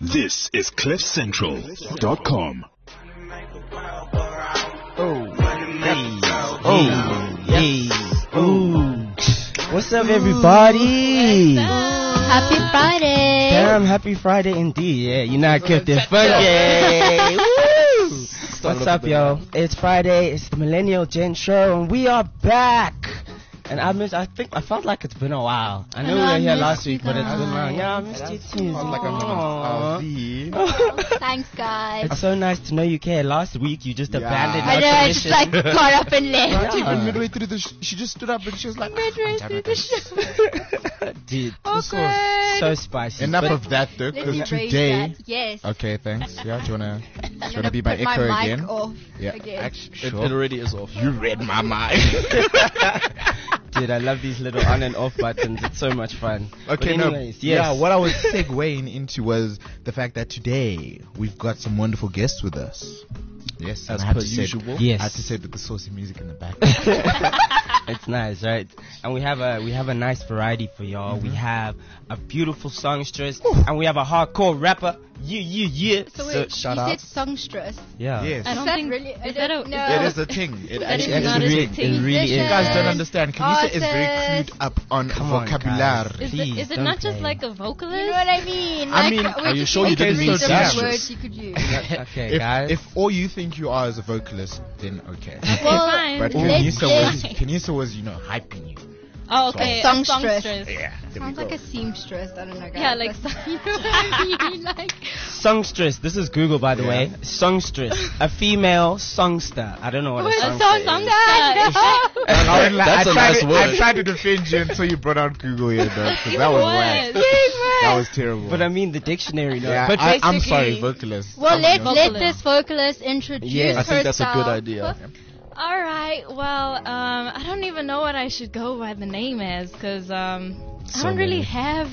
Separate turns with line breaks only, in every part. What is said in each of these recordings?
This is CliffCentral.com.
What's up, everybody?
Happy Friday.
Damn, happy Friday indeed. Yeah, you know I kept it funky. Woo! What's up, yo? It's Friday. It's the Millennial Gen Show, and we are back. And I felt like it's been a while. I know we were here last week, but it's been long. Yeah, I missed you too.
Thanks, guys.
It's so nice to know you care. Last week you just abandoned
I
our
know, I
tradition.
just got up and left.
Even midway through the she just stood up and she was like,
Midway through the show.
Dude,
this was
so spicy.
enough
But
of that, though,
Let me
because
raise
today.
that. Yes.
Okay, thanks. Yeah, do you wanna
I'm
be my
put
echo
my mic
again?
Off
Yeah,
again.
sure.
It already is off.
You read my mind.
Dude, I love these little on and off buttons. It's so much fun.
Okay,
But anyways, yes.
yeah, what I was segueing into was the fact that today we've got some wonderful guests with us. Yes,
As
and I had
per
to say it-
usual.
Yes.
I had to say with the saucy music in the back.
It's nice, right? And we have a nice variety for y'all. We have a beautiful songstress, and we have a hardcore rapper. Yeah.
So wait, you
shout
said
out.
songstress.
Yeah.
Yes,
Is that really?
is that a-
no.
it is a thing. It
That is
actually
not
is
a
a thing.
thing.
It really
You
is.
guys don't understand. Kanisa is very
Artist.
clued up on
Come on,
vocabulary.
guys.
Is
Please,
it
don't
not just
play.
like a vocalist?
You know what I mean?
I mean,
we
are you
just
sure you
need to
didn't
read
mean
different
songstress?
words you could use.
Okay,
If,
guys.
if all you think you are is a vocalist, then okay.
Well,
fine.
But
let's-
Kanisa was, hyping you.
Oh, okay.
So-
a
songstress.
Yeah, there
Sounds
we
like
go.
a seamstress. I don't know, guys.
Yeah, like
That's- you know what I mean? Like,
Songstress. This is Google, by the
Yeah.
way. Songstress, a female songster. I don't know what a
What's
songster is.
That's a nice
I
word.
tried to defend you until you brought out Google here, though, because that was whack. That was terrible.
But I mean the dictionary. No?
yeah,
But
I'm sorry,
basically-
vocalist.
well, let
Vocalist.
this vocalist introduce
Yes.
I think that's a good
herself.
idea.
All right. Well, I don't even know what I should go by the name as because I don't really have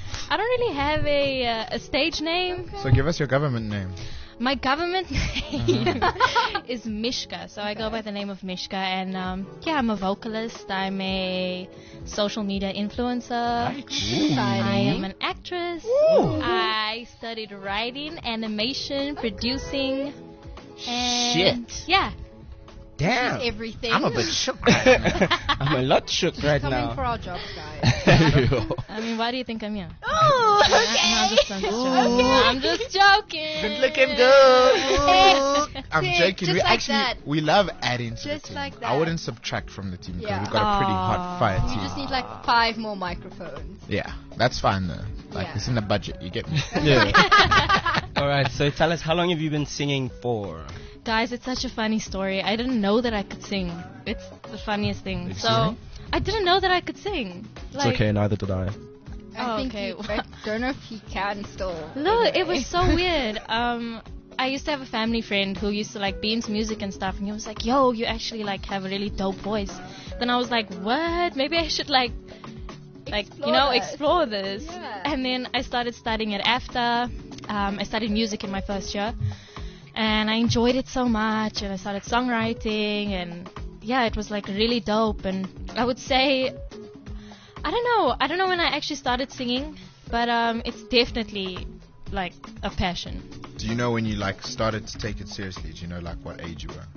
a stage name.
So give us your government name.
My government name is Mishka, so I go by the name of Mishka, and yeah, I'm a vocalist. I'm a social media influencer. I am an actress. I studied writing, animation, producing, and yeah.
damn,
Everything.
I'm a bit shook right now.
I'm a lot shook right
Coming
now.
for our jobs, guys.
I mean, why do you think I'm here?
Oh,
No, I'm just joking. I'm just joking.
Been looking good. I'm
See,
joking.
just
We
like
actually
that.
we love adding to
Just
the team.
like
I
that.
wouldn't subtract from the team because
Yeah.
we've got a pretty hot fire
You
team.
just need like 5 more microphones.
Yeah, that's fine though. Like
Yeah.
it's in the budget. You get me?
All right, so tell us, how long have you been singing for?
Guys, it's such a funny story. I didn't know that I could sing. It's the funniest thing. So,
sing?
I didn't know that I could sing.
It's okay, neither did I.
I think
okay.
I don't know if he can still.
Look, it was
Anyway.
so weird. I used to have a family friend who used to like be into music and stuff, and he was like, "Yo, you actually like have a really dope voice." Then I was like, "What? Maybe I should explore this."
Yeah.
And then I started studying it after. I studied music in my first year, and I enjoyed it so much. And I started songwriting, and yeah, it was like really dope. And I would say, I don't know when I actually started singing, but it's definitely like a passion.
Do you know when you like started to take it seriously? Do you know like what age you were?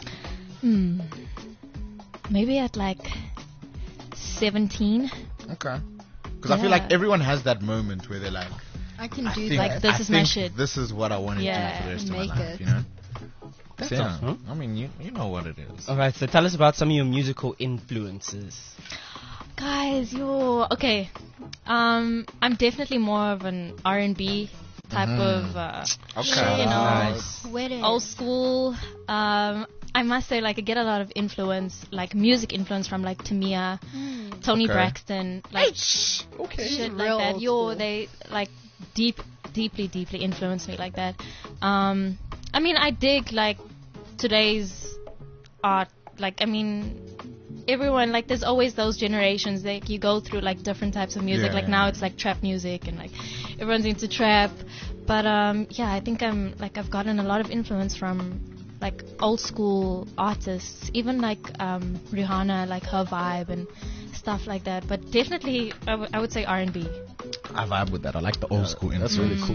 Maybe at like 17.
Okay. Because I feel
Yeah.
like everyone has that moment where they're like,
I can
I
do
think,
that.
Like, this
I
is my
think
shit.
This is what I want to do
Yeah,
for the rest of my
make
life.
it.
You know.
That's
Yeah.
awesome.
I mean, you know what it is.
All right, so tell us about some of your musical influences.
Guys, okay. I'm definitely more of an R&B type of,
Okay.
you know,
Nice.
Wedding.
old school. I must say, like, I get a lot of influence, like music influence from like Tamia, Tony
Okay.
Braxton, like
Okay.
shit
real
like that.
old
Yo,
school.
they like deeply influenced me like that. I mean, I dig like today's art. Like, I mean, everyone, like, there's always those generations. Like, you go through like different types of music.
Yeah,
like
yeah,
now
yeah.
it's like trap music and like everyone's into trap. But yeah, I think I've gotten a lot of influence from like old school artists, even like Rihanna, like her vibe and stuff like that. But definitely, I would say R&B.
I vibe with that. I like the old school.
That's
influence.
really cool.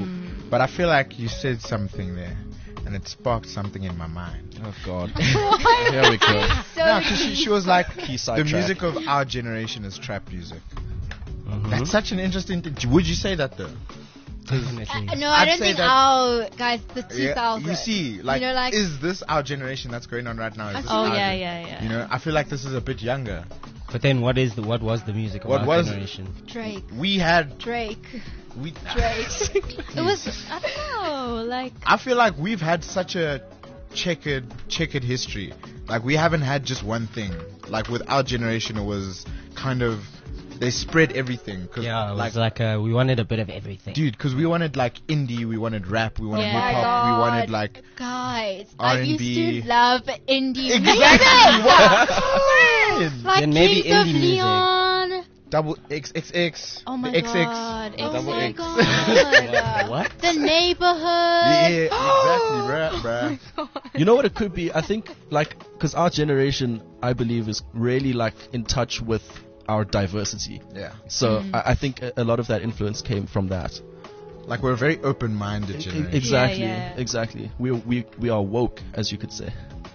But I feel like you said something there, and it sparked something in my mind.
Oh God. Here we go.
No, because she was like,
Key
the
sidetrack.
music of our generation is trap music.
Mhm.
That's such an interesting thing. Would you say that though?
Definitely.
No, I
I'd
don't
say
think
that-
our guys, the 2000s.
You see, like,
You know, like-
is this our generation that's going on right now? Is this
Oh
our
yeah,
gen-
yeah.
You know, I feel like this is a bit younger.
But then, what was the music of
What
our
was-
generation?
Drake.
We had
Drake.
we.
Drake.
It was, I don't know, like,
I feel like we've had such a checkered history. Like we haven't had just one thing. Like with our generation, it was kind of they spread everything. Cause
Yeah, it
like
was like we wanted a bit of everything.
dude, because we wanted like indie, we wanted rap, we wanted
Yeah.
hip
Oh my
hop, we
God.
wanted like
Guys, I
R&B.
used to love indie
Exactly.
music. Like
Then maybe
Kings of
indie music.
Leon.
double XXX.
oh my
the XX.
god,
Oh
Double
my
X.
god.
What?
The neighborhood.
Yeah, exactly, bruh.
You know what it could be? I think, like, because our generation, I believe, is really, like, in touch with our diversity.
Yeah.
So I think a lot of that influence came from that.
Like we're a very open-minded generation.
Exactly,
yeah.
exactly. We are woke, as you could say.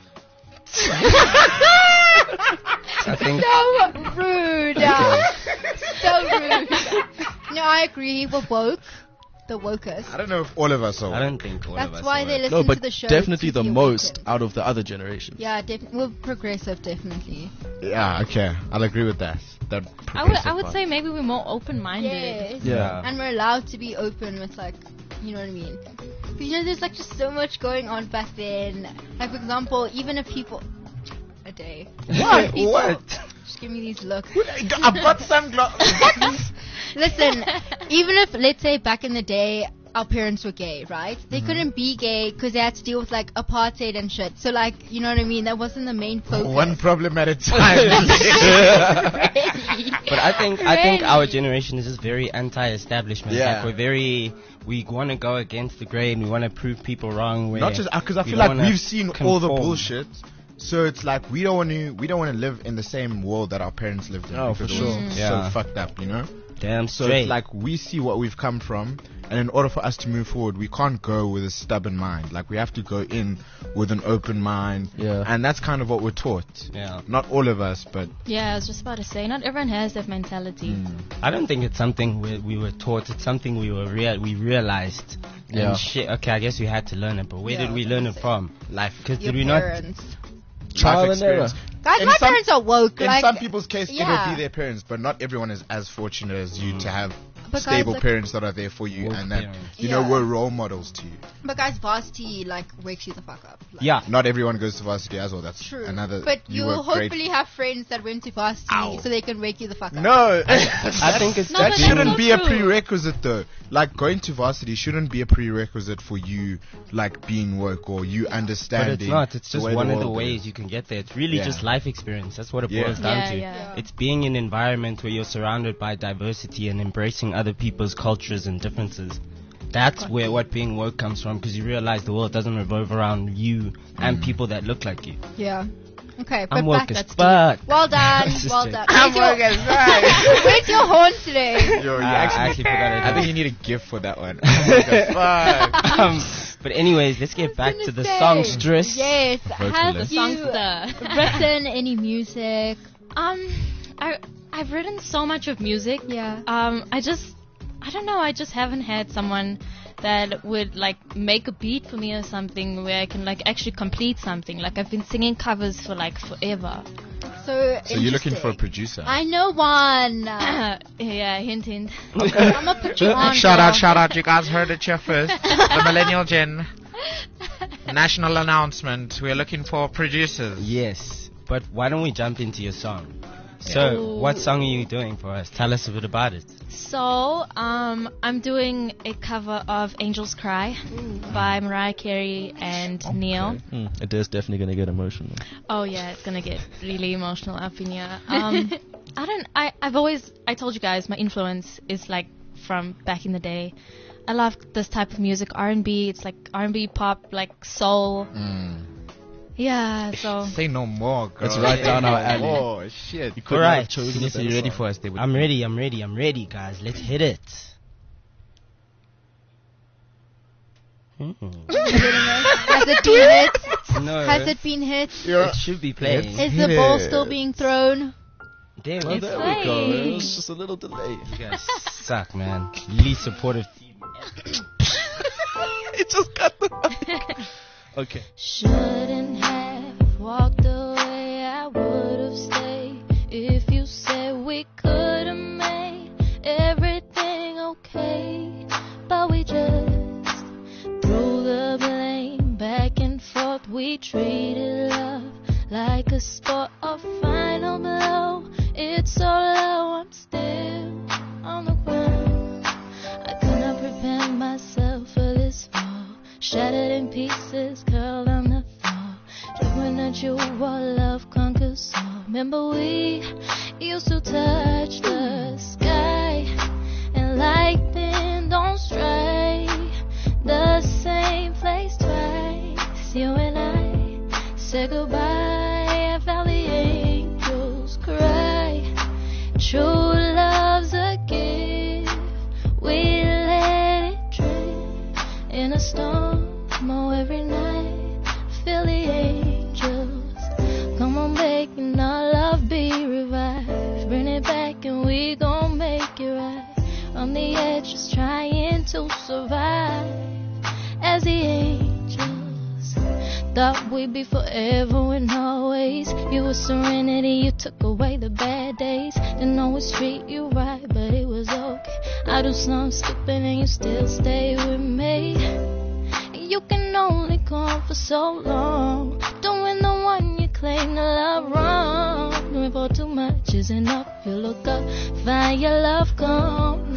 I think
So rude. So rude. No, I agree. We're woke. The wokest.
I don't know if all of us are.
I don't think all of
That's
us.
why
are
they
woke.
listen
No, but
to the show.
definitely
to
the
be
most
woke.
out of the other generation.
Yeah, we're progressive, definitely.
Yeah, okay. I'll agree with that. That
I would
progressive
say maybe we're more open-minded.
Yes.
Yeah.
And we're allowed to be open with, like, you know what I mean? 'Cause, you know, there's like just so much going on back then. Like, for example, even if people. A day.
What?
People-
What?
Just give me these looks.
I've got sunglasses.
Listen, even if, let's say, back in the day, our parents were gay, right? They couldn't be gay because they had to deal with, like, apartheid and shit. So, like, you know what I mean? That wasn't the main focus.
One problem at a time.
Really?
But I think our
Really?
generation is just very anti-establishment.
Yeah.
Like we want to go against the grain. We want to prove people wrong.
Not just because I
we
feel
don't
like
wanna
we've seen all the
conform.
bullshit. So it's like we don't want to live in the same world that our parents lived in.
Oh,
because
for
it was
sure.
Yeah.
So fucked up, you know.
Damn
So
straight.
it's like we see what we've come from, and in order for us to move forward, we can't go with a stubborn mind. Like we have to go in with an open mind.
Yeah.
And that's kind of what we're taught.
yeah.
Not all of us, but
Yeah, I was just about to say, not everyone has that mentality.
I don't think it's something we were taught. It's something we realized.
Yeah.
And shit. Okay, I guess we had to learn it, but where
Yeah,
did we
I was
learn
gonna
it
say.
from?
life.
Because
Your
did we not?
parents.
Trial
Life
and error.
experience.
Guys,
In
my
some-
parents are woke.
In
like,
some people's case,
yeah.
it'll be their parents, but not everyone is as fortunate as you to have
But guys,
stable
like-
parents that are there for you
Woke
and that
parents.
you know
Yeah.
were role models to you.
But guys, varsity, like, wakes you the fuck up. Like,
Yeah.
Not everyone goes to varsity as well. That's
True.
another.
But
you
you'll
were great.
hopefully have friends that went to varsity
Ow.
so they can wake you the fuck up.
No,
I think it's
No,
that
but
shouldn't
that's
be a
not true.
prerequisite though. Like going to varsity shouldn't be a prerequisite for you, like being woke or you
But
understanding.
it's not. It's
the
just
way
one of the
world
ways
is.
you can get there. It's really
Yeah.
just life experience. That's what it
Yeah.
boils down
Yeah,
to.
yeah.
It's being in an environment where you're surrounded by diversity and embracing other people's cultures and differences. That's where what being woke comes from, because you realize the world doesn't revolve around you and people that look like you.
Yeah. Okay, but
I'm
back.
woke as fuck.
Well done.
Just
Well
joking.
done.
I'm
Where's your-
woke as fuck.
Where's your horn today?
Yo, you
I actually forgot it.
I think you need a gift for that one. I'm woke as fuck.
But anyways, let's get back to the
Say.
songstress.
Yes.
Have a
Vocalist.
songster.
Written any music?
I've written so much of music.
Yeah.
I don't know. I just haven't had someone that would like make a beat for me or something where I can like actually complete something. Like I've been singing covers for like forever.
So
you're looking for a
interesting.
producer.
I know one.
Yeah, hint, hint.
I'm gonna put you on.
Shout
girl.
out, shout out. You guys heard it here first. The Millennial Gen. National announcement. We're looking for producers.
Yes, but why don't we jump into your song? So,
Ooh.
what song are you doing for us? Tell us a bit about it.
So, I'm doing a cover of Angels Cry by Mariah Carey and Neil.
It is definitely going to get emotional.
Oh yeah, it's gonna get really emotional up in here. I told you guys my influence is like from back in the day. I love this type of music, R&B. It's like R&B pop, like soul. Yeah, so
Say no more, girl.
It's right down our alley.
Oh shit!
Couldn't
Alright.
have chosen a
Vanessa, you
better
ready
song.
for us? David?
I'm ready, guys. Let's hit it.
Has it been hit?
No.
Has it been hit?
It should be playing.
Is the ball still being thrown?
There
Well,
we
there
go.
we go. It
playing.
was just a little delay.
You guys suck, man. Least supportive team.
It just got the. Okay.
Shouldn't have walked away. I would have stayed if you said we could have made everything okay. But we just threw the blame back and forth. We treated love like a sport, a final blow. It's so low, I'm still on the ground. I could not prepare myself for this fall. Shattered in pieces, curled on the floor. Dreaming that you while love conquers all. Remember we used to touch the sky, and lightning don't strike the same place twice. You and I said goodbye. I felt the angels cry. True love's a gift. We let it drift in a storm. Oh, every night feel the angels come on, making our love be revived. Bring it back and we gon' make it right. On the edge, just trying to survive as the angels thought we'd be forever and always. You were serenity, you took away the bad days. Didn't always treat you right, but it was okay. I do some skipping and you still stay with me. You can only go on for so long, doing the one you claim to love wrong. Doing for too much is enough. You look up, find your love gone.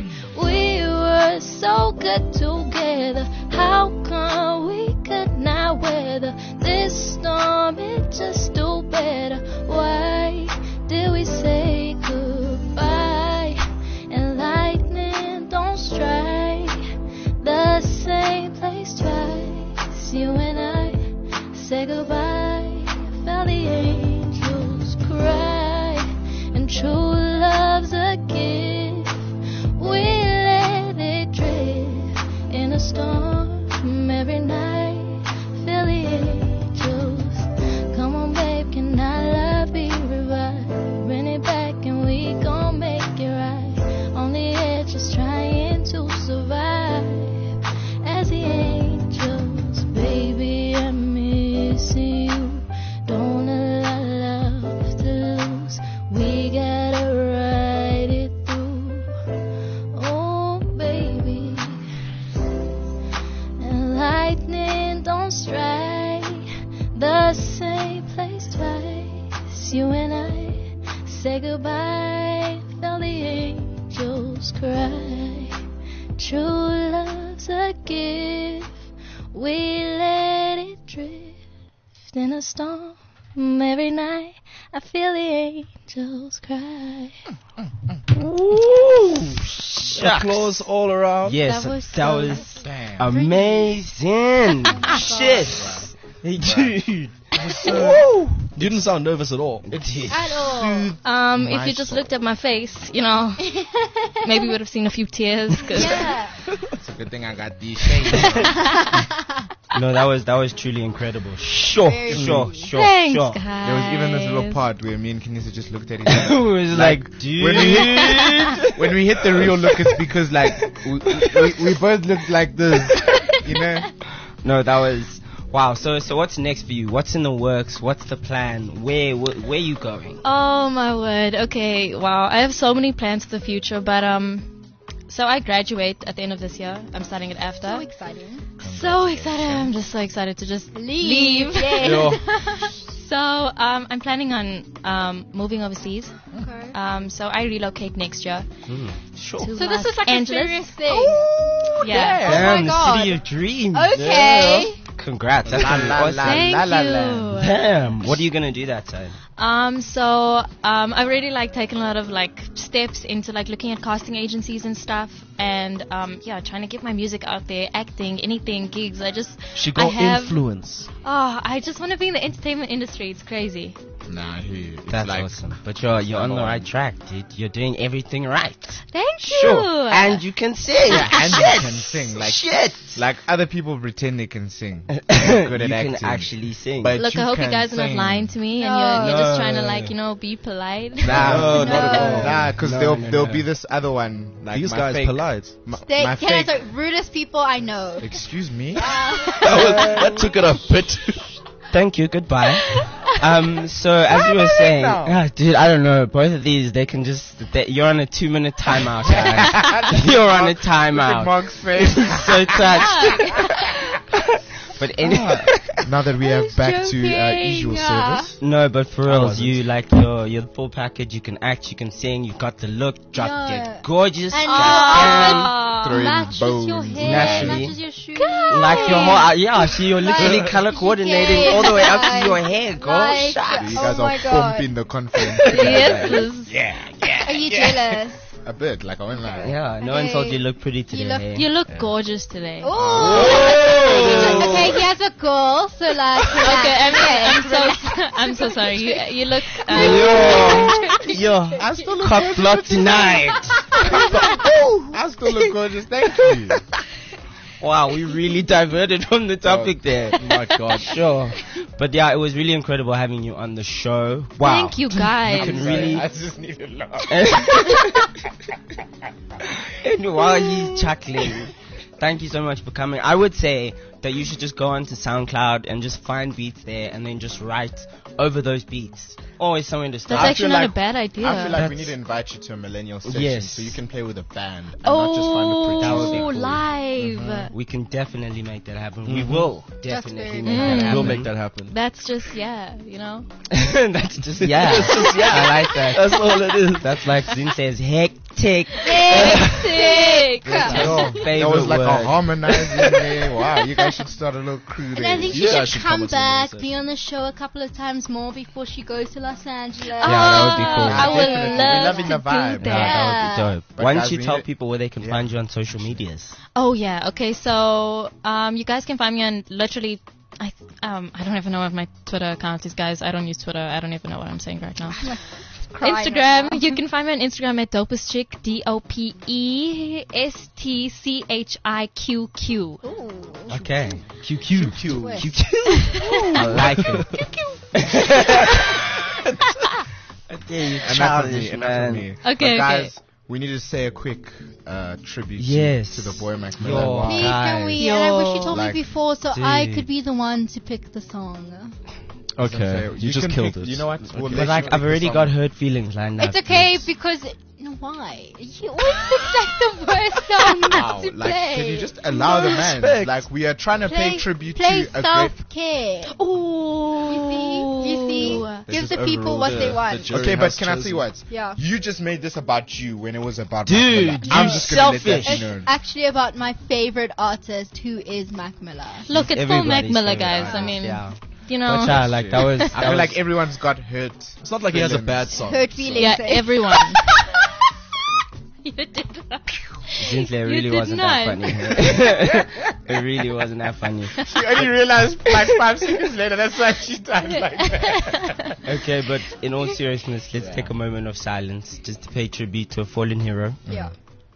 We were so good together. How come we could not weather this storm? It just do better. Why did we say goodbye? And lightning don't strike the same place twice. You and I say goodbye. Felt the angels cry. And true love's a gift. We let it drift in a storm every night. Feel the angels. Come on, babe, can our love be revived? Bring it back and we gon' make it right. On the edge, just trying to survive as the angels. Baby, I'm missing you. Don't allow love to lose. We gotta ride it through. Oh, baby. And lightning don't strike the same place twice. You and I say goodbye. Felt the angels cry. True love's a gift. We let it drift in a storm every night. I feel the angels cry.
Applause all around.
Yes,
That was
that
so
was
Damn.
amazing. Shit. Hey, dude.
Woo! You didn't sound nervous at all.
It is.
At all.
If you just looked at my face, you know, maybe you would have seen a few tears. 'Cause
Yeah.
It's a good thing I got these shades.
No, that was truly incredible. Sure.
Very
Thanks,
sure.
guys.
There was even this little part where me and Kenisa just looked at each other.
It was like, dude.
When we hit the real look, it's because like we both looked like this, you know.
No, that was wow. So what's next for you? What's in the works? What's the plan? Where you going?
Oh my word. Okay. Wow. I have so many plans for the future, but so I graduate at the end of this year. I'm starting at
So
AFTA.
exciting.
So excited. I'm just so excited to just leave.
Yay.
So I'm planning on moving overseas.
Okay.
So I relocate next year.
Sure.
to
So this
Los
is like
Angeles.
a serious thing.
Yeah.
Damn,
my
the
God.
city of dreams.
Okay.
Congrats. That's
La,
gonna be
la,
awesome.
la,
Thank
la, la,
you.
la.
Damn. What are you gonna do that time?
I've already like taken a lot of like steps into like looking at casting agencies and stuff, and trying to get my music out there, acting, anything, gigs.
She got
I have-
influence.
I just want to be in the entertainment industry. It's crazy.
Nah, it's
That's
like
awesome. But you're on the right track, dude. You're doing everything right.
Thank you.
Sure. And you can sing.
Yeah, and you
Shit.
can sing. Like
Shit.
like other people pretend they can sing. Good at
you can
acting.
actually sing.
But
Look, I hope you
can
guys are not
sing.
lying to me, and
No.
you're just trying to
No.
be polite.
Nah,
No,
not
no.
at all. Nah, because
No,
there'll
no.
be this other one. Like
These
my
guys
fake,
polite.
My
Can I
fake.
say rudest people I know?
Excuse me.
That took it a bit.
Thank you. Goodbye. So as you were saying, dude, I don't know. Both of these, they can just. You're on a 2-minute timeout. Guys. You're on a
Look at
timeout.
Mark's face.
So touched. But anyway,
Now that we have back to
joking.
usual service.
no, but for reals,
wasn't.
you like you're the full package. You can act, you can sing, you got the look, drop
Yeah.
dead gorgeous,
And
goddamn.
Throwing
matches your
bones.
hair,
Naturally.
matches your shoes.
Like your whole, yeah, see, you're literally
Like,
color coordinating
yeah,
all the way up to
like-
your hair, girl.
like-
Shut.
You
Oh
guys
my
are
God.
pumping the confidence.
Yes.
Are you jealous?
A bit, like I won't lie.
Yeah, no one told you look pretty today.
You look-
hey?
You look gorgeous today.
Oh. Okay, he has a girl, so like.
Okay,
relax.
I'm so sorry. You look.
Yo,
I still look
cock block tonight.
I still look gorgeous. Thank you.
Wow, we really diverted from the topic there.
Oh my God.
Sure. But yeah, it was really incredible having you on the show. Wow.
Thank you, guys.
You can really.
I just need to laugh.
And while he's chuckling, thank you so much for coming. I would say that you should just go onto SoundCloud and just find beats there and then just write over those beats. Always something to start.
That's actually not
like-
a bad idea.
I feel like we
That's-
need to invite you to a millennial session
Yes.
so you can play with a band and not just find a
Oh,
That would be
producer.
cool.
live.
We can definitely make that happen. We will definitely
very
make
nice.
that happen.
We'll make that happen.
That's just
That's just yeah. I like that.
That's all it is.
That's like Zin says hectic.
Hectic.
Yo,
Favorite
that was like
word.
a harmonizing there. Wow, you guys should start a little crew
And
there.
I think
You
she
guys
should
should come
come
onto the
back,
session.
be on the show a couple of times more before she goes to Los Angeles.
Yeah, that would be cool.
I would
Definitely.
love
We're loving
to
the
do
vibe.
that.
Yeah, that would be dope.
But
Why don't
guys,
you
we
tell
need-
people where they can find you on social medias?
Oh yeah. Okay. So you guys can find me on literally. I don't even know what my Twitter account is, guys. I don't use Twitter. I don't even know what I'm saying right now.
Crying right
Instagram.
now.
You can find me on Instagram at dopest chick. DOPESTCHIQQ.
Ooh.
Okay. QQ.
Twist.
I like it. Okay, you
Enough of
childish,
me, enough of me.
Okay,
But
okay.
guys, we need to say a quick tribute
Yes.
to the boy
Yo.
Macmillan.
Wow.
Please, can we?
Yo.
And I wish you told
Like,
me before so I
dude.
could be the one to pick the song.
Okay. You just
can
killed
pick-
it.
You know what? We'll
But
let
like,
you
I've
pick
already
the
got
song.
hurt feelings lined up.
It's okay
dude.
because why? He always picks like the worst song
Wow,
to
like,
play.
can you just allow the man?
respect.
Like, we are trying to pay tribute
play
to a great.
self-care.
Ooh.
You see?
This
Give
is
the people
overruled.
what they want.
jury
Okay, but
has
can I
chosen.
say what?
Yeah.
You just made this about you when it was about
Dude,
Macmillan.
you
I'm just gonna let
selfish.
that
It's
be known.
actually about my favorite artist, who is Mac Miller.
Look, it's Phil Mac
Everybody's
Miller,
favorite
guys. I
artist,
mean,
yeah.
you know.
But yeah, like that was.
I feel like everyone's got hurt.
It's not like he has a
Feelings.
bad song.
Hurt feelings.
Yeah,
eh?
everyone. You did that.
Since it
You
really
did
wasn't that
not.
funny. It really wasn't that funny.
She only realized like 5 seconds later. That's why she died like that.
Okay, but in all seriousness, let's take a moment of silence just to pay tribute to a fallen hero.
Yeah.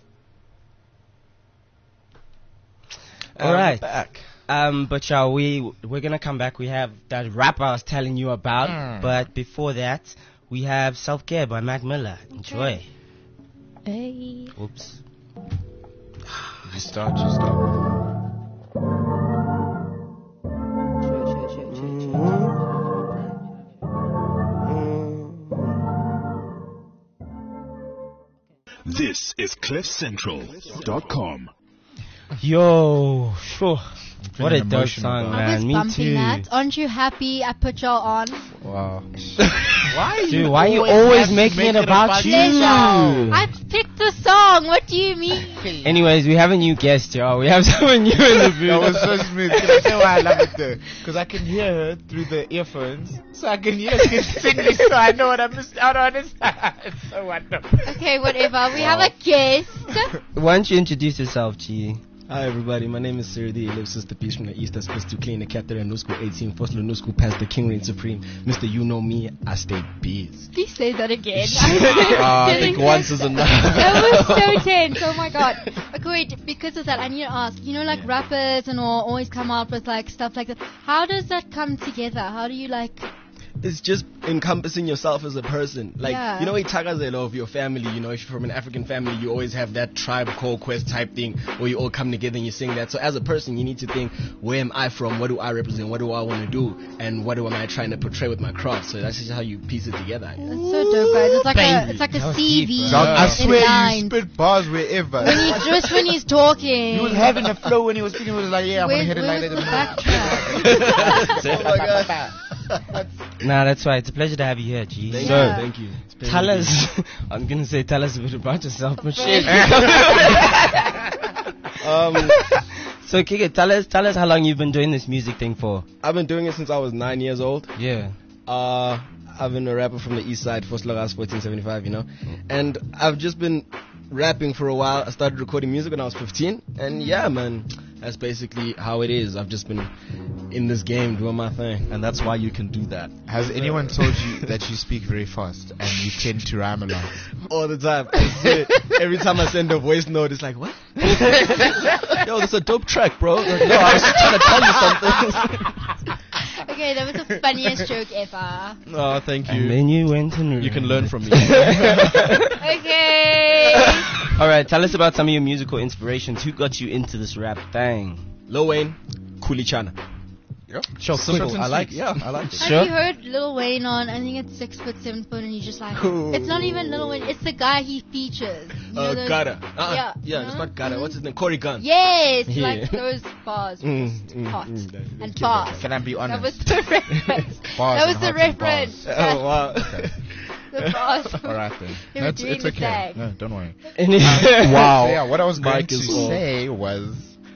All right.
Back.
But yeah, we're gonna come back. We have that rap I was telling you about. But before that, we have Self Care by Mac Miller. Enjoy.
Hey.
Oops.
You start.
This is CliffCentral.com.
Yo, sure. What a
Feeling
dope
emotional,
song,
bro.
I was
man. Me
bumping
too.
that. Aren't you happy I put y'all on?
Wow.
Dude, why you always making it about you?
I picked the song. What do you mean?
Anyways, we have a new guest, y'all. We have someone new in the
That was
booth.
so smooth. Can I say why I love it though? Because I can hear her through the earphones. So I can hear her singing, so I know what I missed out on. It's so wonderful.
Okay, whatever. We have a guest.
Why don't you introduce yourself, G? Hi everybody, my name is Siri the Ellipse Sister Peace from the East. That's supposed to clean the Captain and New School 18, First New School past the King Reign Supreme. Mr. You Know Me, I stay biz.
Please say that again.
I think once is enough.
That was so tense. Oh my god. Okay, wait. Because of that, I need to ask. You know, like rappers and all always come out with like stuff like that. How does that come together? How do you like?
It's just encompassing yourself as a person. Like,
Yeah.
you know, itakazelo of your family, you know, if you're from an African family, you always have that tribe call quest type thing where you all come together and you sing that. So as a person, you need to think, where am I from? What do I represent? What do I want to do? And what am I trying to portray with my craft? So that's just how you piece it together.
That's so dope, guys. It's like it's like a
That was
CV.
deep, bro.
Dog, I
in
swear you
lines.
spit bars wherever.
When he's talking.
He was having a flow when he was singing. He was like, yeah, I'm gonna
Where's
hit it like
the
that.
backtrack?
Oh my God.
Nah, that's right. It's a pleasure to have you here, G.
Thank
Yeah.
you. Thank you. It's
Tell
been-
us, I'm gonna say, tell us a bit about yourself, but shit. So, Kike, tell us how long you've been doing this music thing for.
I've been doing it since I was 9 years old.
Yeah.
I've been a rapper from the east side for Slogas 1475, you know. And I've just been rapping for a while. I started recording music when I was 15. And yeah, man, that's basically how it is. I've just been in this game doing my thing.
And that's why you can do that.
Has anyone told you that you speak very fast and you tend to rhyme a lot?
All the time. I swear, every time I send a voice note, it's like, what?
Yo, that's a dope track, bro. Like, no, I was just trying to tell you something.
Okay, that was the funniest joke ever.
Oh, thank
And
you.
then you went and
You can learn from me.
Okay.
Alright, tell us about some of your musical inspirations. Who got you into this rap thing?
Lil Wayne, Kulichana.
Sure, simple. I like it.
Have
Sure.
you heard Lil Wayne on, I think it's 6 foot, 7 foot, and he's just like,
Ooh.
it's not even Lil Wayne, it's the guy he features. You know those-
Gada.
Yeah.
Yeah, it's not Gada. What's his name? Corey Gunn.
Yes,
Yeah.
like those bars were just hot and fast.
Can I be
That was
honest?
the reference.
Bars
That was
and
the
hot and
reference.
Oh, wow.
The bars.
Alright then.
They were doing
It's
the
okay.
thing.
No, don't worry.
Wow.
So, yeah, what I was going
Mike
to
is all.
say was,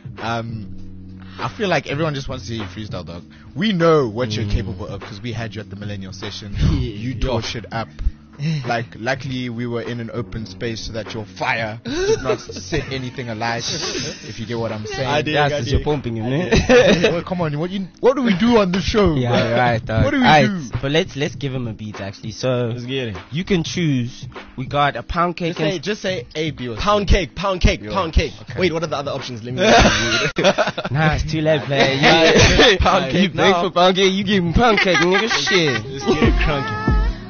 I feel like everyone just wants to hear you freestyle, dog. We know what you're capable of because we had you at the Millennial Session. You tore shit up. Like, luckily we were in an open space so that your fire did not set anything alight. If you get what I'm saying.
I did.
Yes, it's your pumping, you know?
Well, come on, what do we do on the show?
Yeah,
bro?
right.
What do we
Alright,
do?
but let's give him a beat actually. So
Let's get it.
you can choose. We got a pound cake and
Just say A, B, or C.
Pound cake, pound cake,
Yo,
pound cake.
okay.
Wait, what are the other options? Let me
nah, it's too late, player. You,
Pound
you
cake
beg
now.
for pound cake, you give him pound cake, nigga. Shit.
Let's get it crunky.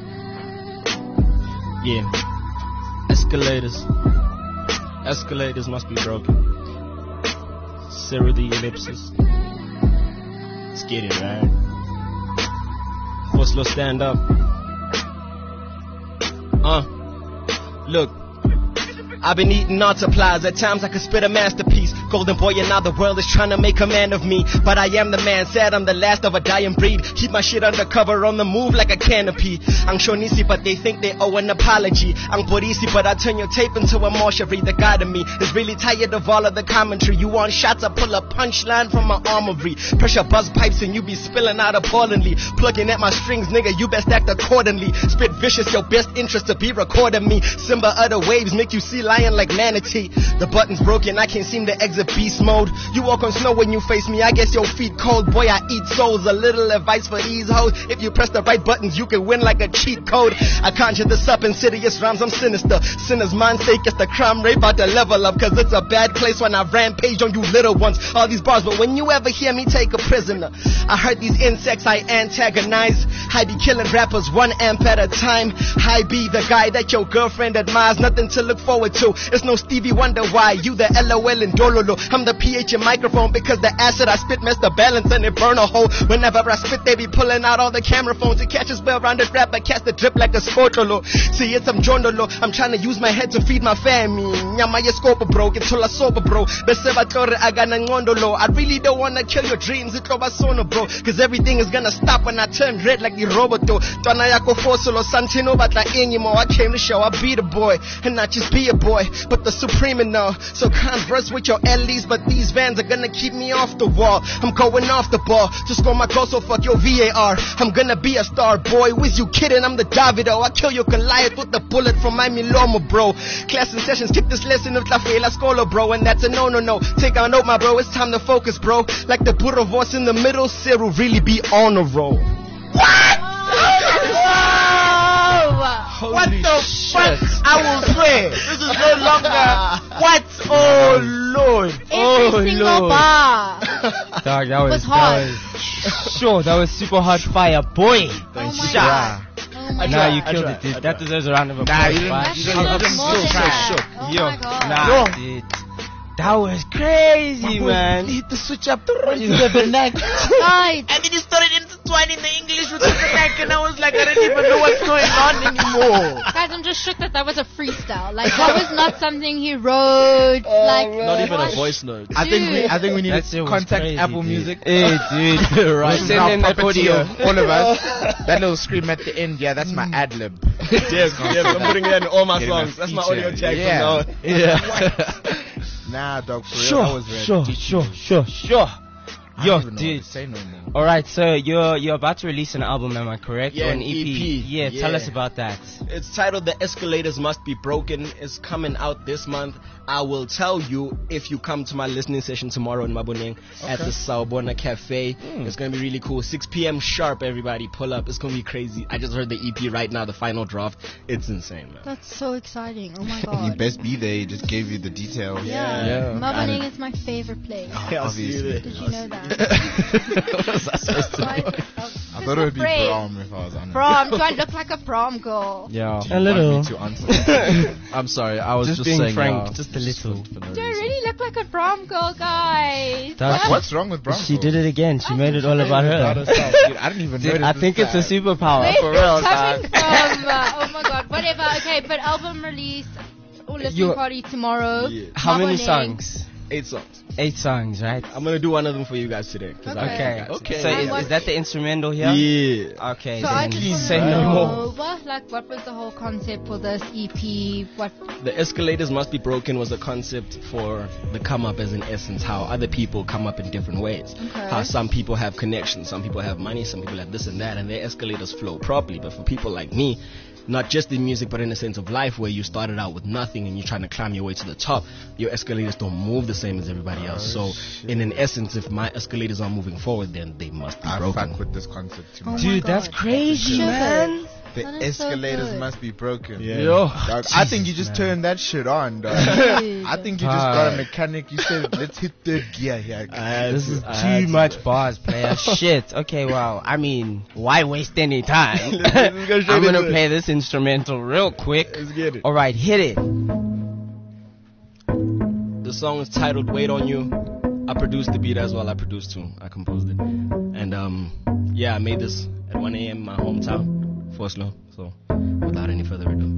Yeah. Escalators must be broken. Sarah the ellipsis. Let's get it, right? Force stand up. Look. I've been eating art supplies. At times I could spit a masterpiece. Golden boy in other world is trying to make a man of me. But I am the man, said I'm the last of a dying breed. Keep my shit undercover on the move like a canopy. I'm Shonisi, but they think they owe an apology. I'm Porisi, but I turn your tape into a mortuary. The God of me is really tired of all of the commentary. You want shots, I pull a punchline from my armory. Pressure buzz pipes and you be spilling out appallingly. Plugging at my strings, nigga, you best act accordingly. Spit vicious, your best interest to be recording me. Simba other waves make you see lion like manatee. The button's broken, I can't seem to exit beast mode. You walk on snow when you face me, I guess your feet cold. Boy, I eat souls, a little advice for these hoes. If you press the right buttons, you can win like a cheat code. I conjure this up, insidious rhymes, I'm sinister. Sinner's mind stake, it's the crime rate about to level up. Cause it's a bad place when I rampage on you little ones. All these bars, but when you ever hear me take a prisoner, I heard these insects I antagonize. I be killing rappers 1 amp at a time. I be the guy that your girlfriend admires. Nothing to look forward to. It's no Stevie Wonder, why you the LOL and Dololo. I'm the PH in microphone because the acid I spit mess the balance and it burn a hole. Whenever I spit they be pulling out all the camera phones. It catches well-rounded rap but catch the drip like a scorcholo. See it's I'm Jondolo. I'm trying to use my head to feed my family. Nyama ya scope bro, get to la sober bro. Beseva tore agana ngondolo. I really don't wanna kill your dreams, it sono bro. Cause everything is gonna stop when I turn red like iroboto. Twana yako fosolo santino batla ingimo. I came to show I be the boy, and not just be a boy, but the supreme enough. So converse with your LEs, but these vans are gonna keep me off the wall. I'm going off the ball to score my goal, so fuck your VAR. I'm gonna be a star, boy. With you kidding, I'm the Davido. I kill your Goliath with the bullet from my Milomo, bro. Class and sessions, keep this lesson of La Fe La Scola, bro. And that's a no. Take a note, my bro. It's time to focus, bro. Like the Buddha voice in the middle, Cyril really be on a roll. What?
What the fuck? I will swear. This is no longer. What? Oh Lord.
Every single bar.
Dog, that
was hard.
That was super hot fire, boy.
Oh my
Shot.
god. Oh my
Nah,
god.
you killed it, dude. That deserves a round of applause.
Nah, you
That
didn't.
shit was more than that. Oh
Yo,
my god.
nah, dude. That was crazy, man.
Hit the switch up to
Guys,
and then he started intertwining the English with the neck, and I was like, I don't even know what's going on anymore.
guys, I'm just shook that was a freestyle. Like, that was not something he wrote. Like,
Not even
what?
a voice note.
I think we need
That
to
shit was
contact
crazy,
Apple
dude.
Music.
Hey, dude.
Right.
Send
Now
in that
property
audio.
of all of us. That little scream at the end, yeah, that's my ad lib.
Yes, I'm putting it in all my
Getting my
songs. That's my
feature.
audio tag
Yeah.
from now.
Yeah.
Nah, dog, for real, I was ready.
Sure.
I
Yo,
don't even know what
dude.
to say no more.
All right, so you're about to release an album, am I correct?
Yeah,
Or
an EP.
Yeah, tell
Yeah.
us about that.
It's titled The Escalators Must Be Broken. It's coming out this month. I will tell you if you come to my listening session tomorrow in Maboneng at the Sawubona Cafe. It's going to be really cool. 6 p.m. sharp, everybody. Pull up. It's going to be crazy. I just heard the EP right now, the final draft. It's insane, man.
That's so exciting. Oh my
You
god.
best be there. He just gave you the details.
Yeah. Maboneng is my favorite place.
I'll see you there.
Did you know that?
What was I supposed to do?
I thought it would be
Afraid.
Brom if I was honest.
Prom. Do I look like a prom girl?
Yeah.
A little.
Want me to answer?
I'm sorry. I was
Just
just
being
saying.
frank, just a little.
for no
Do I
reason.
really look like a prom girl, guys?
That's-
What's wrong with Brom?
She did it again. She made it all about her.
Dude, I didn't even
Dude,
notice
I think
this
it's a
guy.
superpower
Where
for
is
real.
this coming
dog.
from? Oh my god. Whatever. Okay, but album release or listening
You-
party tomorrow.
Yeah.
How many
Maboneng.
songs?
8 songs.
8 songs, right?
I'm going to do one of them for you guys today. 'cause I-
Okay.
Okay.
Okay.
So
And
is that the instrumental here?
Yeah.
Okay.
So I
then
just want
say
to
no more.
know what was the whole concept for this EP? What?
The Escalators Must Be Broken was a concept for the come up, as in essence, how other people come up in different ways.
Okay.
How some people have connections, some people have money, some people have this and that, and their escalators flow properly. But for people like me, not just in music, but in the sense of life, where you started out with nothing and you're trying to climb your way to the top, your escalators don't move the same as everybody else. So, in an essence, if my escalators are moving forward, then they must be
I
broken.
fuck with this concept too
Oh
much.
my
Dude, that's
God.
crazy,
Sugar.
man.
The
That is so
escalators
good.
must be broken.
Yo.
Dog, I think you just turned that shit on, dog.
Dude.
I think you just got a mechanic. You said, let's hit third gear here.
This is too much bars, player. Shit. Okay, wow. I mean, why waste any time?
Let's go straight
I'm gonna
into it.
play this instrumental real quick.
Let's get it.
All right, hit it.
The song is titled Wait on You. I produced the beat as well. I produced too. I composed it. And yeah, I made this at 1 a.m. in my hometown, Foslo. So without any further ado.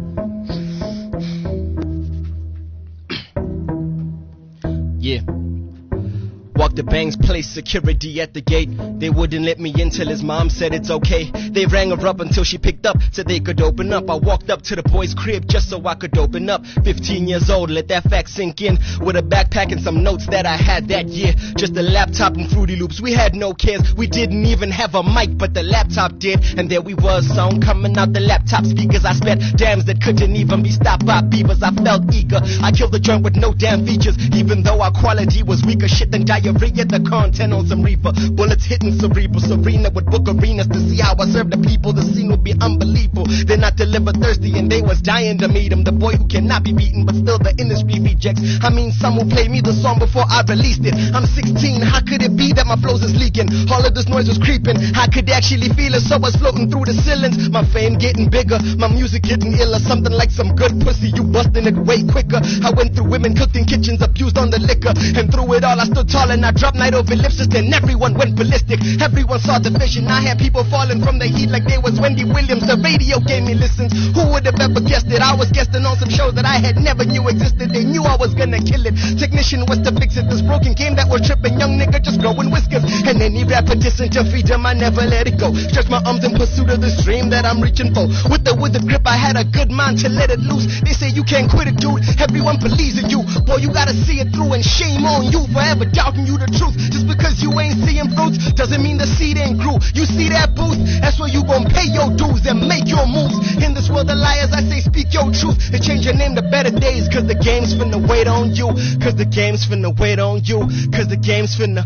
Yeah. Walked the Bangs place, security at the gate. They wouldn't let me in till his mom said it's okay. They rang her up until she picked up, said they could open up. I walked up to the boy's crib just so I could open up. 15 years old, let that fact sink in. With a backpack and some notes that I had that year. Just a laptop and Fruity Loops, we had no cares. We didn't even have a mic, but the laptop did. And there we was, sound coming out the laptop speakers. I sped dams that couldn't even be stopped by beavers. I felt eager, I killed the joint with no damn features. Even though our quality was weaker, shit than diarrhea, the content on some reefer. Bullets hitting cerebral, Serena would book arenas to see how I serve the people. The scene would be unbelievable. Then I delivered thirsty and they was dying to meet him. The boy who cannot be beaten, but still the industry rejects. I mean, some will play me the song before I released it. I'm 16, how could it be that my flows is leaking? All of this noise was creeping, I could actually feel it, so I was floating through the ceilings. My fame getting bigger, my music getting iller. Something like some good pussy, you busting it way quicker. I went through women cooked in kitchens, abused on the liquor. And through it all, I stood tall and and I dropped night over ellipsis, then everyone went ballistic. Everyone saw the vision. I had people falling from the heat like they was Wendy Williams. The radio gave me listens. Who would have ever guessed it? I was guesting on some shows that I had never knew existed. They knew I was gonna kill it. Technician was to fix it. This broken game that was tripping. Young nigga just growing whiskers. And any rapper dissing to feed him, I never let it go. Stretch my arms in pursuit of this dream that I'm reaching for. With the grip, I had a good mind to let it loose. They say you can't quit it, dude. Everyone believes in you. Boy, you gotta see it through, and shame on you forever doubting you the truth. Just because you ain't seeing fruits doesn't mean the seed ain't grew. You see that booth? That's where you gon' pay your dues and make your moves. In this world of liars, I say speak your truth and change your name to better days. Cause the game's finna wait on you. Cause the game's finna wait on you. Cause the game's finna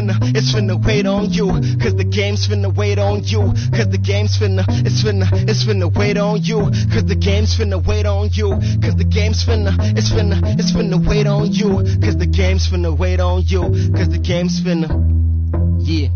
wait on you. Cause the game's finna wait on you. Cause the game's finna wait on you. Cause the game's finna wait on you. Cause the game's finna wait on you. Cause the game's finna wait on you. Cause the game's finna, yeah.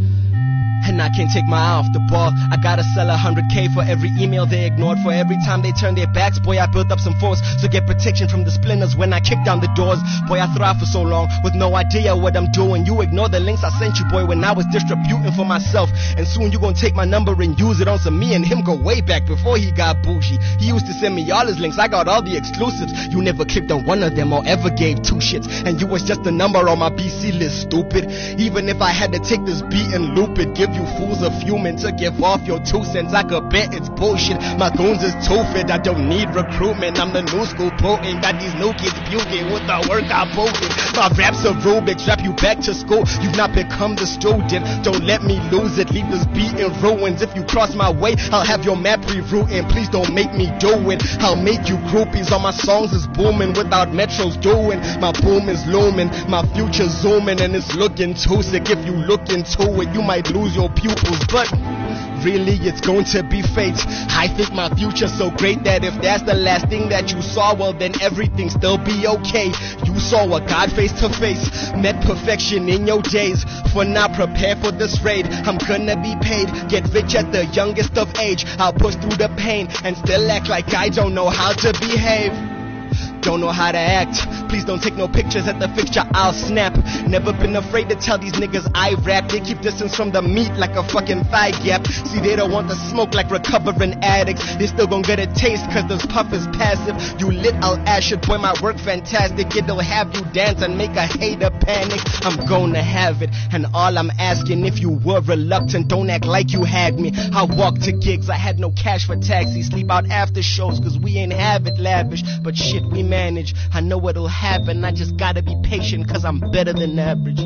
And I can't take my eye off the ball. I gotta sell 100K for every email they ignored. For every time they turn their backs, boy, I built up some force. So get protection from the splinters when I kick down the doors. Boy, I thrive for so long with no idea what I'm doing. You ignore the links I sent you, boy, when I was distributing for myself. And soon you gon' take my number and use it on some. Me and him go way back before he got bougie. He used to send me all his links. I got all the exclusives. You never clicked on one of them or ever gave two shits. And you was just a number on my BC list, stupid. Even if I had to take this beat and loop it, give you fools a few men to give off your 2 cents, I could bet it's bullshit. My goons is too fit, I don't need recruitment. I'm the new school potent, got these new kids puking with the work I put in. My raps are Rubik's, rap you back to school. You've not become the student, don't let me lose it. Leave this beat in ruins. If you cross my way, I'll have your map rerouting. Please don't make me do it. I'll make you groupies. All my songs is booming without metros doing. My boom is looming, my future zooming, and it's looking too sick. If you look into it, you might lose your pupils, but really it's going to be fate. I think my future's so great that if that's the last thing that you saw, well then everything still be okay. You saw a God face to face, met perfection in your days. For now prepare for this raid, I'm gonna be paid. Get rich at the youngest of age. I'll push through the pain and still act like I don't know how to behave. Don't know how to act. Please don't take no pictures at the fixture, I'll snap. Never been afraid to tell these niggas I rap. They keep distance from the meat like a fucking thigh gap. See, they don't want the smoke like recovering addicts. They still gon' get a taste cause this puff is passive. You lit, I'll ash it, boy, my work fantastic. It'll have you dance and make a hater panic. I'm gonna have it, and all I'm asking, if you were reluctant, don't act like you had me. I walked to gigs, I had no cash for taxi. Sleep out after shows cause we ain't have it lavish. But shit, we manage. I know it'll happen, I just gotta be patient cause I'm better than average.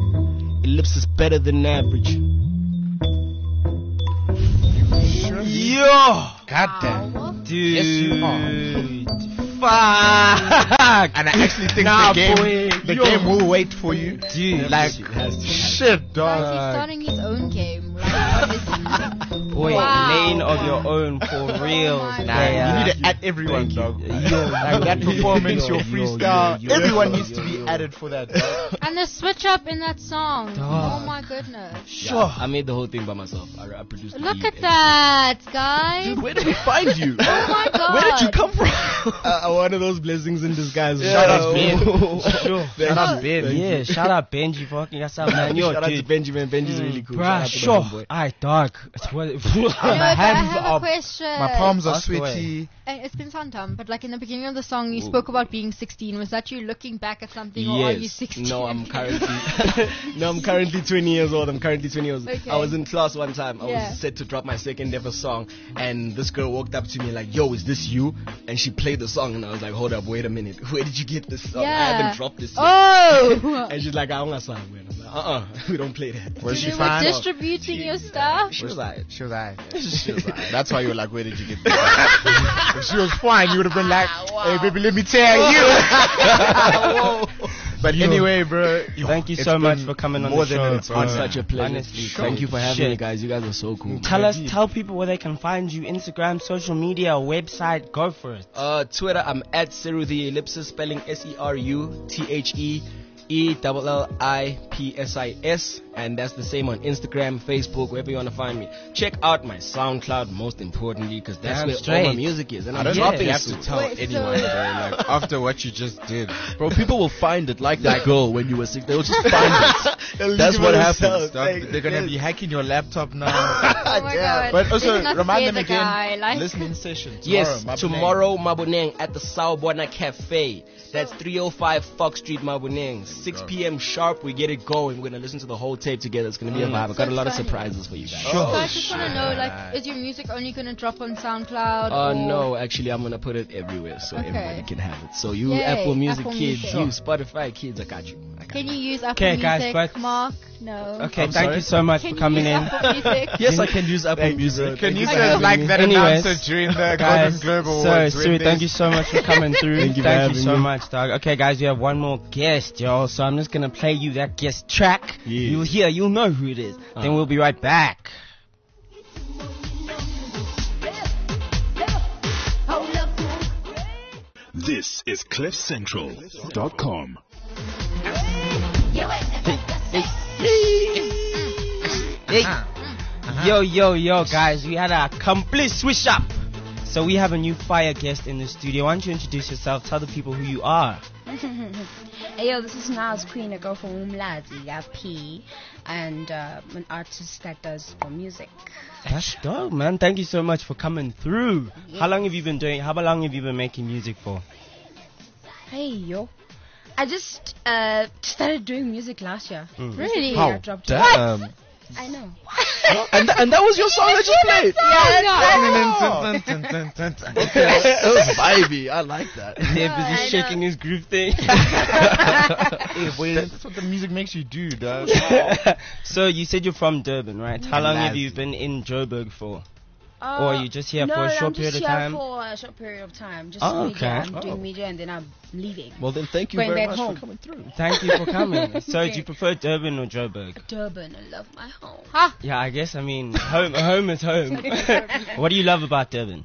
Ellipsis better than average. Yo!
Goddamn.
Dude.
Yes, you are.
Fuck.
And I actually think the game will wait for you.
Dude,
like,
shit, dog.
He's starting his own game. Like, honestly.
Boy, lane of your own for real.
You need to add everyone, dog. Like that performance, your freestyle, everyone needs to be added for that, dog.
And the switch up in that song. Oh my goodness.
Sure. I made the whole thing by myself. I produced the
Look
beat
at
and-
that, guys.
Dude, where did we find you?
Oh my god.
Where did you come from?
One of those blessings in disguise.
Shout out
Ben.
Sure.
Shout out Ben. Yeah, shout out Benji for hooking us up, man. Yo,
Shout out to
dude.
Benji, man. Benji's really cool.
Bruh,
Shout out to
sure.
my homeboy.
Alright, dog. It's what
Anyway, but I have a question.
My palms are
Ask away.
sweaty.
And it's been some time, but like in the beginning of the song, you spoke about being 16. Was that you looking back at something, or are you 16?
No, I'm currently 20 years old.
Okay.
I was in class one time. I
Yeah.
was set to drop my second ever song, and this girl walked up to me like, "Yo, is this you?" And she played the song, and I was like, "Hold up, wait a minute. Where did you get this song? I haven't dropped this yet."
Oh!
And she's like, "I want a song." And I'm like, we don't play that.
Was she
They were
fine?
distributing your stuff?
She was like,
She was alright. That's why you were like, where did you get that? If she was fine, you would have been like, hey, baby, let me tell you. But anyway, bro.
Thank you
it's
so much
been
for coming on
more
the
than
show.
it's
bro.
it's such a pleasure.
Honestly,
Thank you for having me,
shit.
guys. You guys are so cool.
Tell people where they can find you. Instagram, social media, website. Go for it.
Twitter, I'm at Seru the Ellipsis, spelling SERUTHE ELLIPSIS, and that's the same on Instagram, Facebook, wherever you want to find me. Check out my SoundCloud, most importantly, because that's
Damn
where
straight.
all my music is, and
I
I'm
don't
dropping
think you
it
have to
soon.
tell
Wait,
anyone,
so-
though, like, after what you just did.
Bro, people will find it like that girl when you were sick. They'll just find it. That's what happens.
They're gonna be hacking your laptop now.
Oh my god.
But also
Let's not
remind
scare
them
the
again.
guy, like-
Listening session
Yes,
Maboneng.
tomorrow, Maboneng, at the Sawubona Cafe. That's 305 Fox Street, Maboneng. 6 p.m. sharp, we get it going. We're going to listen to the whole tape together. It's going to be a vibe. I've got a lot of surprises for you guys.
So I just want to know, like, is your music only going to drop on SoundCloud? or-
No, actually, I'm going to put it everywhere so
Okay.
everybody can have it. So you
Yay,
Apple Music
Apple
kids,
Music.
you Spotify kids, I got you.
Can you use Apple
Okay, guys,
Music,
but-
Mark? No.
Okay,
I'm
thank
sorry?
you so much
Can
for
you
coming
use
in.
Apple Music?
Yes, I can use Apple Music.
Can you
Okay.
say like that
Anyways,
announcer during the
Guys,
Golden Globe
so
Awards?
Sue,
when
thank
they-
you so much for coming through.
Thank you for
Thank you
having
so
me.
much, dog. Okay, guys, we have one more guest, y'all. So I'm just gonna play you that guest track.
Yeah.
You'll hear, you'll know who it is. Then we'll be right back.
This is CliffCentral.com.
Hey. Yo, guys, we had a complete switch up. So we have a new fire guest in the studio. Why don't you introduce yourself? Tell the people who you are.
Hey yo, this is Nas Queen, a girl from Umlazi, P, and I'm an artist that does for music.
That's dope, man. Thank you so much for coming through.
Yeah.
How long have you been making music for?
Hey yo, I just started doing music last year.
Really?
Yeah, I dropped
Damn.
I know.
And that was your song that you played? It was vibey. I like that.
They're
I
busy
know.
shaking his groove thing.
Hey, boy, that's what the music makes you do, dog.
So you said you're from Durban, right? How long have you
Lazi.
been in Joburg for? Or are you just here
no,
for a
I'm
short
just
period of
here
time?
for a short period of time. Just
Oh,
media.
okay.
I'm
Oh.
doing media and then I'm leaving.
Well, then thank you
Going
very
back
much
home.
for coming through.
Thank you for coming. So do you prefer Durban or Joburg?
Durban, I love my home.
Yeah, I guess, home is home. What do you love about Durban?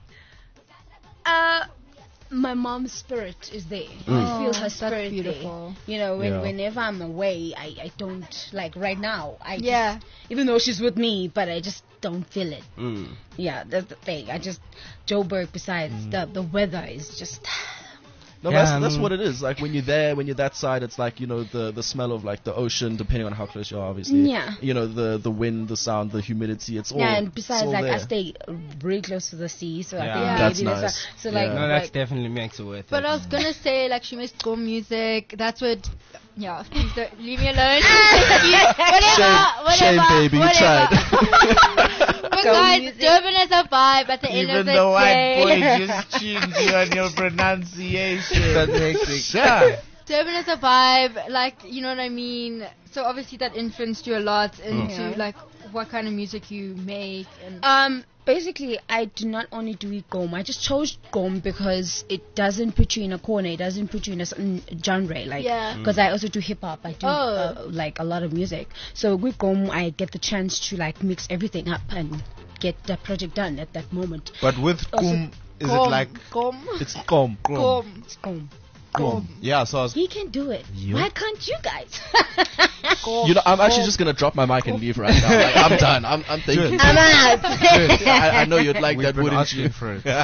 My mom's spirit is there.
Mm.
I feel her
that's
spirit
beautiful.
there. You know,
Yeah.
whenever I'm away, I don't, like right now,
Yeah.
even though she's with me, but I just don't feel it.
Mm.
Yeah, that's the thing. Joburg, besides the weather is just,
No,
Yeah,
that's what it is. Like when you're there, when you're that side, it's like, you know, the smell of like the ocean, depending on how close you are, obviously.
Yeah.
You know, the wind, the sound, the humidity. It's all.
yeah, and
it's
besides,
all
like,
there.
I stay really close to the sea, so I
Yeah.
think
Yeah.
That's
maybe
nice.
why. So, like,
Yeah.
No, that
like,
definitely makes it worth
But
it.
I was gonna say, like, she makes cool music. That's what. Yeah, please don't leave me alone. whatever,
Shame, baby, you
whatever.
tried.
But guys, Durban is a vibe at the end of
Even
the
the white boy
day.
just tunes you on your pronunciation.
That's hectic.
Sure.
Durban is a vibe, like, you know what I mean? So obviously that influenced you a lot into,
Yeah.
like, what kind of music you make. And
basically, I do not only do it Gom. I just chose Gom because it doesn't put you in a corner. It doesn't put you in a certain genre. Like,
Yeah.
because I also do hip hop. I do
Oh.
like a lot of music. So with Gom, I get the chance to like mix everything up and get the project done at that moment.
But with
Also,
Kum, is
Gom,
it like
Gom,
It's calm.
Gom,
It's Gom.
Gom.
Yeah, so I was
He can do it. Why can't you guys?
You know, I'm actually just gonna drop my mic and leave right now. Like, I'm done. I'm thinking.
I'm out.
I know you'd like
we've
that,
been
wouldn't
asking
you?
for it.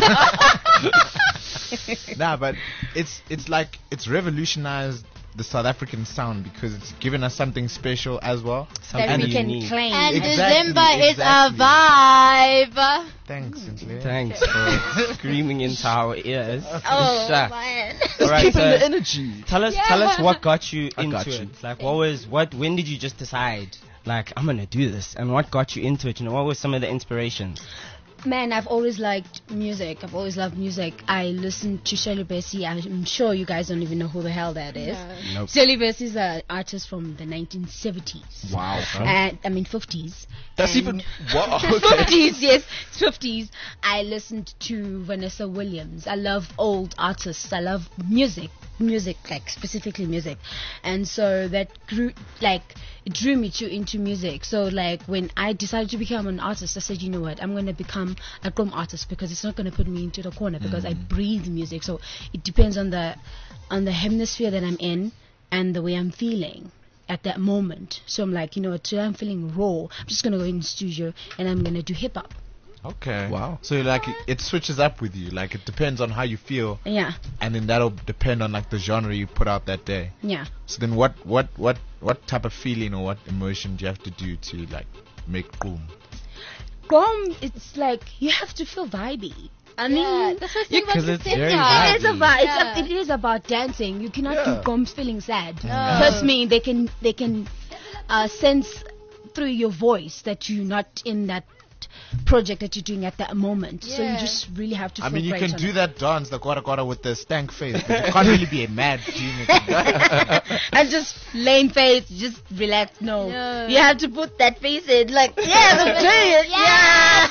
Nah, but it's like it's revolutionized the South African sound because it's given us something special as well.
that we can
unique.
claim.
And
Exactly,
December is a
exactly.
vibe.
Thanks, Sinclair.
Thanks for screaming into our ears.
Oh
Shucks.
man.
Alright,
Keeping the
so
energy.
tell us what got you
I
into
got you.
it. Like when did you just decide, like, I'm gonna do this, and what got you into it? You know, what were some of the inspirations?
Man, I've always liked music. I've always loved music. I listened to Shirley Bassey. I'm sure you guys don't even know who the hell that is.
Nope.
Shirley Bassey is an artist from the 1970s.
Wow.
And, I mean 50s.
That's
And-
even. Wow. Okay.
50s, yes, it's 50s. I listened to Vanessa Williams. I love old artists. I love music, like specifically music, and so that it drew me into music. So like when I decided to become an artist, I said, you know what, I'm gonna become a glam artist because it's not gonna put me into the corner because I breathe music. So it depends on the hemisphere that I'm in. and the way I'm feeling at that moment. So I'm like, you know, today I'm feeling raw. I'm just gonna go in the studio and I'm gonna do hip hop.
Okay.
Wow.
So like it switches up with you. Like it depends on how you feel,
Yeah,
and then that'll depend on like the genre you put out that day.
yeah.
So then what type of feeling or what emotion do you have to do to like make boom?
It's like you have to feel vibey. I mean,
Yeah, that's what I think about
'cause
the
it's
TikTok.
very
it
vibey.
is about
Yeah.
it is about dancing. You cannot
Yeah.
do goms feeling sad. Trust me, they can sense through your voice that you're not in that project that you're doing at that moment. So you
Yeah.
just really have to
I
feel
mean, you
great
can
on
do
it.
that dance, the quara quara with the stank face, but you can't really be a mad doing it.
And just lame face, just relax. No.
No.
You have to put that face in, like, yeah, I'm doing it. Yeah.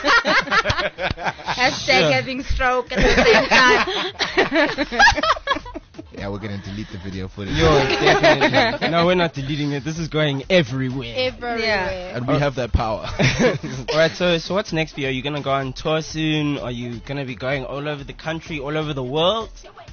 Hashtag having stroke at the same time.
Yeah, we're gonna delete the video footage.
Yo, definitely. No, we're not deleting it. This is going everywhere.
Everywhere.
And we have that power.
Alright, so what's next for you? Are you gonna go on tour soon? Are you gonna be going all over the country, all over the world?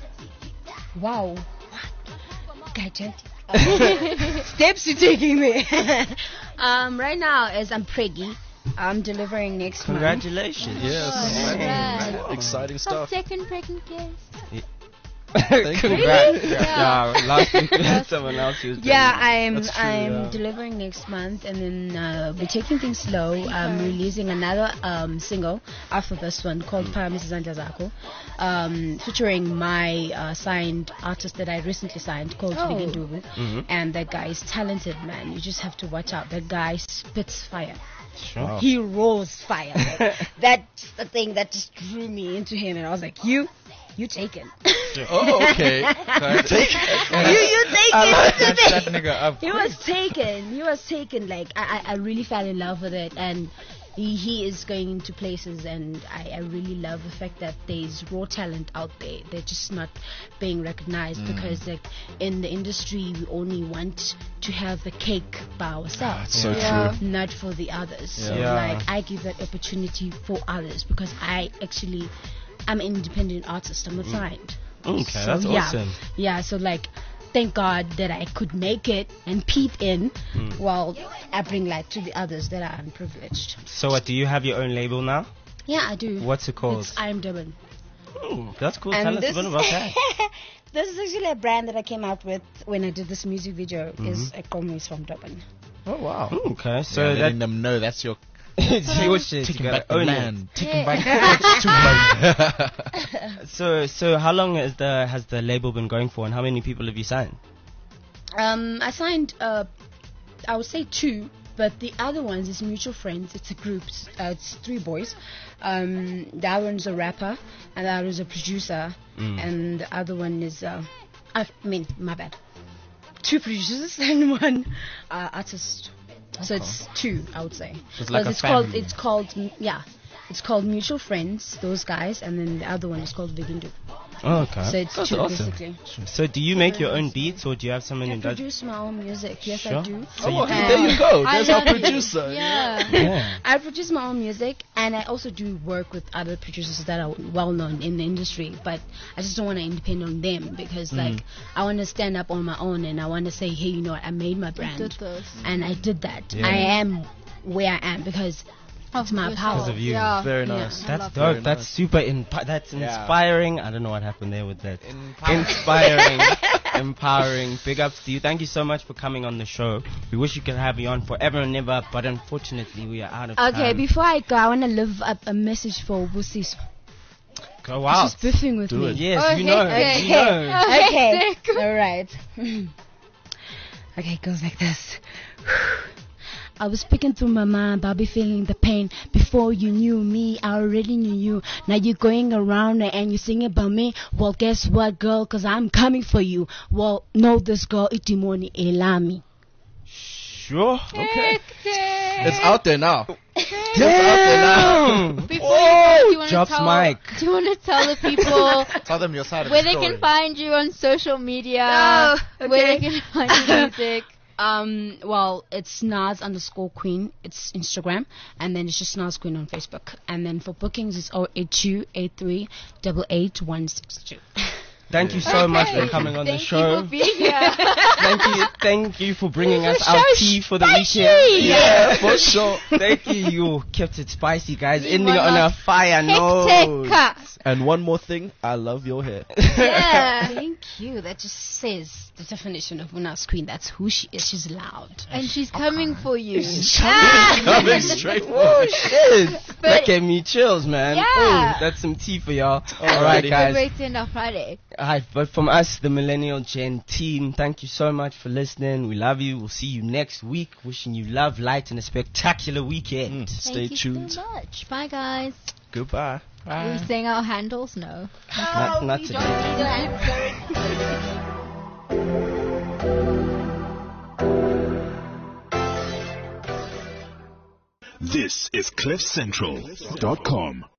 Wow. Gadget. Steps you're taking there. Right now, as I'm preggy, I'm delivering next month.
Congratulations.
Yes.
Congrats.
Exciting
Our
stuff.
second pregnant guest.
Congrats.
Really?
Yeah. Last week we had someone else who was
Yeah,
doing
I'm delivering next month, and then we're taking things slow. I'm releasing another single after this one called Paramisa Zako, featuring my signed artist that I recently signed called Big Ndubu. And that guy is talented, man. You just have to watch out. That guy spits fire.
Sure.
He rolls fire. That's the thing that just drew me into him, and I was like, you taken.
Oh, okay.
you taken.
Snatch that nigga up.
He was taken. Like I really fell in love with it, and he is going into places, and I really love the fact that there's raw talent out there. They're just not being recognized because like in the industry we only want to have the cake by ourselves.
So
Yeah.
true.
Not for the others. So
Yeah.
like I give that opportunity for others because I'm an independent artist. I'm not signed.
Okay,
So,
that's
yeah.
awesome.
Yeah, so like, thank God that I could make it and peep in while I bring light to the others that are unprivileged.
So what, do you have your own label now?
Yeah, I do.
What's it called?
It's I Am Durban.
That's cool.
And
Tell us a
this
bit about that.
This is actually a brand that I came out with when I did this music video. Is a Komis from Durban.
Oh, wow.
Okay, so
So
that
letting them know that's your
it's your shit. You
taking
gotta
back the
own it.
land. Taking
Yeah.
back
So how long has the label been going for, and how many people have you signed?
I signed, I would say 2, but the other ones is mutual friends. It's a group. It's 3 boys. The other one's a rapper, and the other is a producer, and the other one is, my bad. 2 producers and 1 artist. So it's 2, I would say.
It's like a
It's called Mutual Friends, those guys, and then the other one is called Vigindu.
Oh, okay.
So it's
That's
2
awesome.
basically.
So do you make your own beats, or do you have someone
I
who does?
produce my own music. Yes,
Sure.
I do.
Oh, okay, there you go. There's our
love it.
producer.
Yeah.
Yeah.
I produce my own music, and I also do work with other producers that are well known in the industry. But I just don't want to depend on them because, like, I want to stand up on my own, and I want to say, hey, you know what? I made my brand,
Did this.
and I did that.
Yeah.
I am where I am because it's my
yourself.
power.
Because of you.
Yeah.
Very
Yeah.
nice.
That's
love
dope.
Very
That's
nice.
super. That's inspiring. I don't know what happened there with that.
Empowering.
Inspiring, empowering. Big ups to you. Thank you so much for coming on the show. We wish we could have you on forever and ever, but unfortunately we are out of
Okay,
time.
before I go, I want to leave up a message for Busiso.
Go out.
She's beefing with
Do
me.
it.
Yes,
Oh,
you know.
hectic.
You know.
Okay. All right. Okay, it goes like this. I was speaking through my mind, Bobby, feeling the pain. Before you knew me, I already knew you. Now you're going around and you're singing about me. Well, guess what, girl? 'Cause I'm coming for you. Well, know this girl, Itimoni Elami.
Sure.
Okay. It's out there now.
Before you go, do you want
Drops
to tell?
mic.
Do you want to tell the people
Tell them your side of
where
the
they
story.
can find you on social media?
Oh,
Where they
okay.
can find your music?
Well, it's Nas_Queen. It's Instagram. And then it's just Nas Queen on Facebook. And then for bookings, it's 082-83-88162.
Thank you so much for coming on the show.
Thank you for being here.
Thank you for bringing us
So
our tea for the
spicy.
weekend.
Yeah,
for sure. Thank you. You kept it spicy, guys.
You
Ending
won
on a
us
fire note.
Hectic.
And one more thing, I love your hair.
Yeah.
Thank you. That just says the definition of Una's queen. That's who she is. She's loud.
And she's coming for you.
Coming straight
Oh shit!
But-
That gave me chills, man.
Yeah.
Oh, that's some tea for y'all. Alright,
Good
guys.
way to end our Friday.
Alright, but from us, the Millennial Gen team, thank you so much for listening. We love you. We'll see you next week. Wishing you love, light, and a spectacular weekend.
Stay
Thank
tuned.
you so much. Bye, guys.
Goodbye.
Are we saying our handles? No.
Not today.
This is CliffCentral.com.